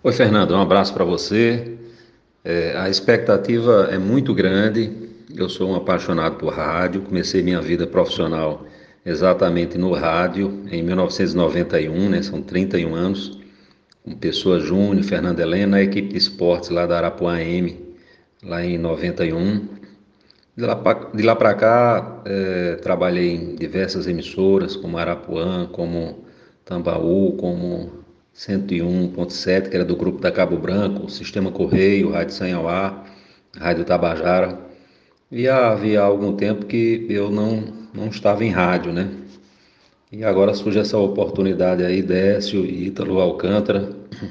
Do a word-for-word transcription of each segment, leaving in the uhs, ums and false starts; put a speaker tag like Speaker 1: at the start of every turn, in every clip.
Speaker 1: Oi, Fernando, um abraço para você. É, a expectativa é muito grande. Eu sou um apaixonado por rádio. Comecei minha vida profissional exatamente no rádio em mil novecentos e noventa e um, né? São trinta e um anos, com Pessoa Júnior, Fernando Helena, a equipe de esportes lá da Arapuã A M, lá em noventa e um. De lá pra- de lá para cá, é, trabalhei em diversas emissoras, como Arapuã, como Tambaú, como cento e um ponto sete, que era do grupo da Cabo Branco, Sistema Correio, Rádio Sanhauá, Rádio Tabajara. E havia algum tempo que eu não, não estava em rádio, né? E agora surge essa oportunidade aí, Décio e Ítalo Alcântara,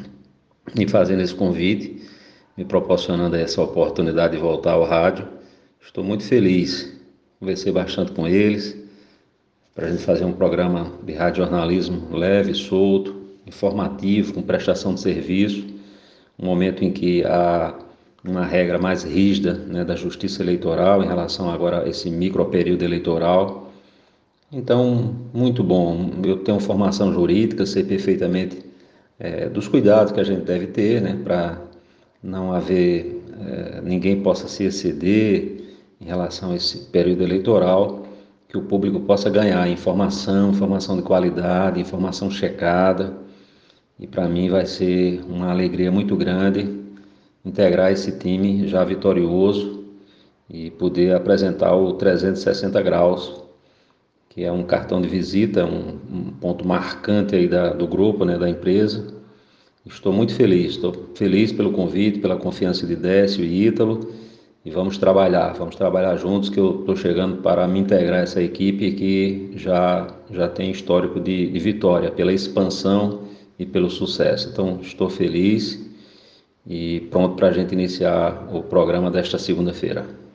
Speaker 1: me fazendo esse convite, me proporcionando essa oportunidade de voltar ao rádio. Estou muito feliz. Conversei bastante com eles para a gente fazer um programa de radiojornalismo leve, solto, informativo, com prestação de serviço. Um momento em que há uma regra mais rígida, né, da Justiça Eleitoral em relação agora a esse micro período eleitoral. Então, muito bom. Eu tenho formação jurídica, sei perfeitamente é, dos cuidados que a gente deve ter, né, para não haver, é, ninguém possa se exceder em relação a esse período eleitoral, que o público possa ganhar informação, informação de qualidade, informação checada. E para mim vai ser uma alegria muito grande integrar esse time já vitorioso e poder apresentar o trezentos e sessenta graus, que é um cartão de visita, um, um ponto marcante aí da, do grupo, né, da empresa. Estou muito feliz, estou feliz pelo convite, pela confiança de Décio e Ítalo, e vamos trabalhar, vamos trabalhar juntos, que eu estou chegando para me integrar a essa equipe que já, já tem histórico de, de vitória, pela expansão e pelo sucesso. Então, estou feliz e pronto para a gente iniciar o programa desta segunda-feira.